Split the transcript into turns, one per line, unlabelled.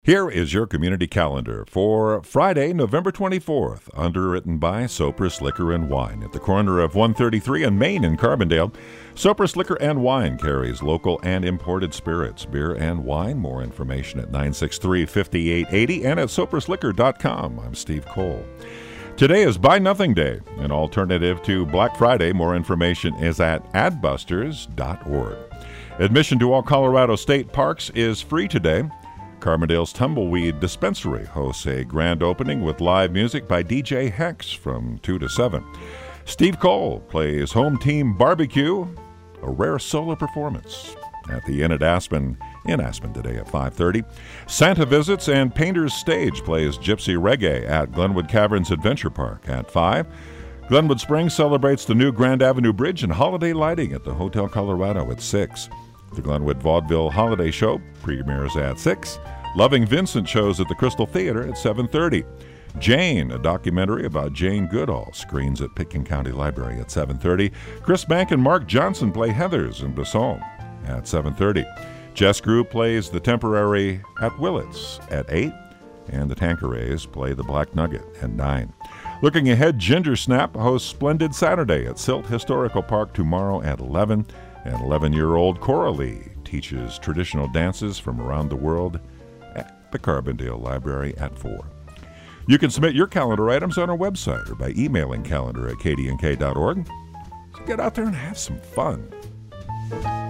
Here is your community calendar for Friday, November 24th, underwritten by Sopris Liquor and Wine at the corner of 133 and Main in Carbondale. Sopris Liquor and Wine carries local and imported spirits, beer, and wine. More information at 963-5880 and at soprisliquor.com. I'm Steve Cole. Today is Buy Nothing Day, an alternative to Black Friday. More information is at adbusters.org. Admission to all Colorado state parks is free today. Carbondale's Tumbleweed Dispensary hosts a grand opening with live music by DJ Hex from 2 to 7. Steve Cole plays Home Team Barbecue, a rare solo performance at the Inn at Aspen, in Aspen today at 5:30. Santa Visits and Painter's Stage plays Gypsy Reggae at Glenwood Caverns Adventure Park at 5. Glenwood Springs celebrates the new Grand Avenue Bridge and holiday lighting at the Hotel Colorado at 6. The Glenwood Vaudeville Holiday Show premieres at 6. Loving Vincent shows at the Crystal Theater at 7:30. Jane, a documentary about Jane Goodall, screens at Pitkin County Library at 7:30. Chris Bank and Mark Johnson play Heathers in Basson at 7:30. Jess Grew plays The Temporary at Willits at 8. And the Tanquerays play The Black Nugget at 9. Looking ahead, Ginger Snap hosts Splendid Saturday at Silt Historical Park tomorrow at 11. And 11-year-old Coralie teaches traditional dances from around the world at the Carbondale Library at 4. You can submit your calendar items on our website or by emailing calendar@kdnk.org. So get out there and have some fun.